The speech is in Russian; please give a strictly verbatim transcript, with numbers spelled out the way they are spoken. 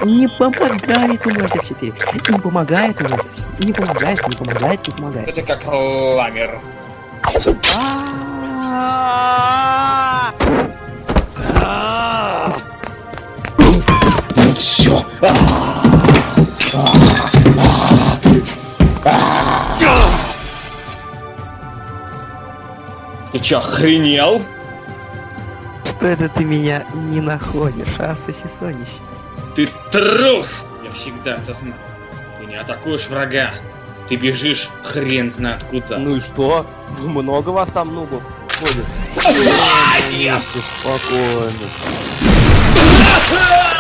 Не помогает умножить четыре. Не помогает умножить. Не помогает, не помогает, не помогает. Это как лагер. Все. Ты чё, охренел? Что это ты меня не находишь, а, сосисонище? Ты трус! Я всегда это знал. Ты не атакуешь врага. Ты бежишь хрен знает куда. Ну и что? Много вас там нубов ходит. Спокойно.